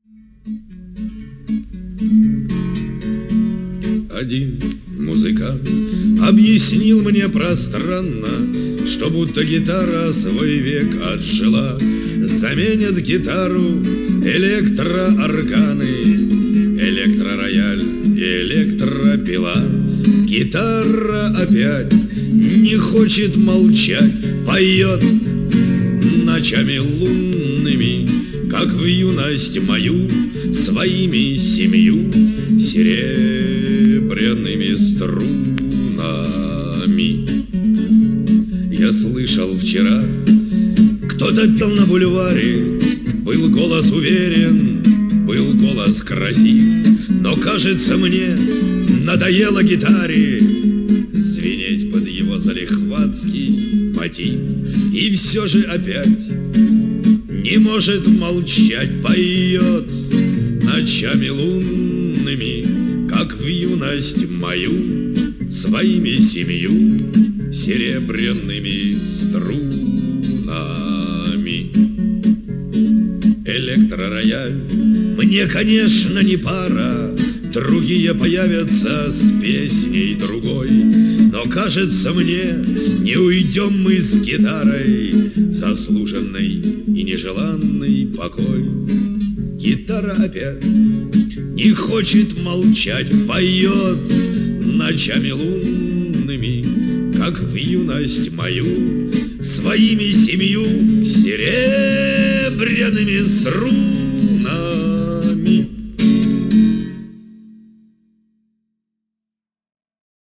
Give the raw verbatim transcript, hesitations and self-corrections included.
Один музыкант объяснил мне пространно, что будто гитара свой век отжила. Заменят гитару электроорганы, электророяль и электропила. Гитара опять не хочет молчать, поет ночами лунными, как в юность мою, своими семью серебряными струнами. Я слышал вчера, кто-то пел на бульваре, был голос уверен, был голос красив, но, кажется мне, надоело гитаре звенеть под его залихватский мотив. И все же опять не может молчать, поет ночами лунными, как в юность мою, своими семью серебряными струнами. Электророяль мне, конечно, не пара, другие появятся с песней другой, но, кажется мне, не уйдем мы с гитарой в заслуженный и нежеланный покой. Гитара опять не хочет молчать, поет ночами лунными, как в юность мою, своими семью серебряными струнами.